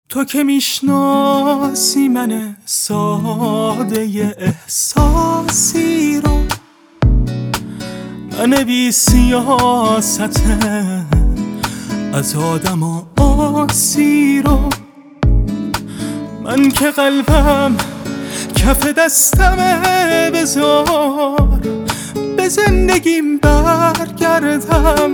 تو که میشناسی من ساده احساسی رو، من بی سیاست از آدم و آسی رو، من که قلبم کف دستمه، بذار به زندگیم برگردم.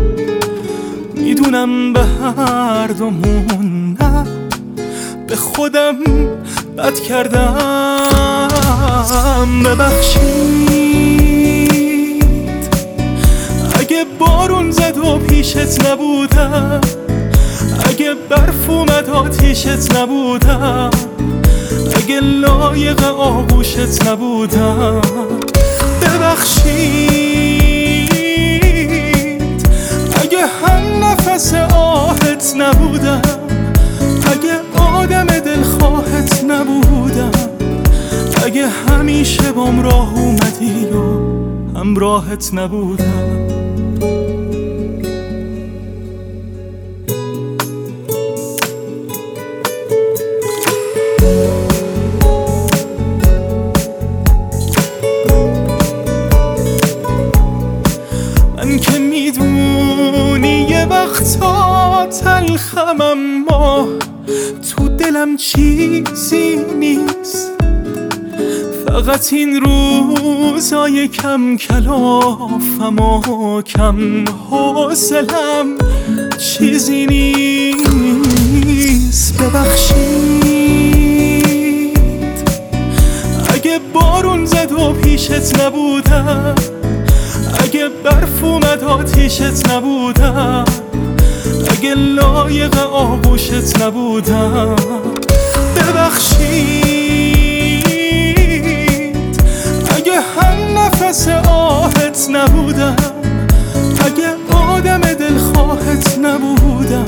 میدونم به هر دومون نه، به خودم بد کردم. ببخشید اگه بارون زد و پیشت نبودم، اگه برف اومد آتیشت نبودم، اگه لایق آغوشت نبودم. ببخشید اگه هم نفس آهت نبودم، اگه آدم دلخواهت نبودم، اگه همیشه بام راه اومدی و همراهت نبودم. من که میدونی یه وقتا تلخم، اما تو دلم چیزی نیست. فقط این روزای کم کلافم و کم حوصلم چیزی نیست. ببخشید اگه بارون زد و پیشت نبودم، اگه برف اومد آتیشت نبودم، اگه لایق آغوشت نبودم. ببخشید اگه هم نفس آهت نبودم، اگه آدم دلخواهت نبودم،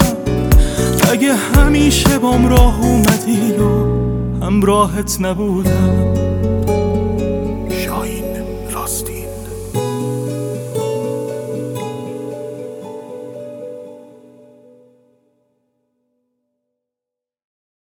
اگه همیشه بام راه اومدی و همراهت نبودم.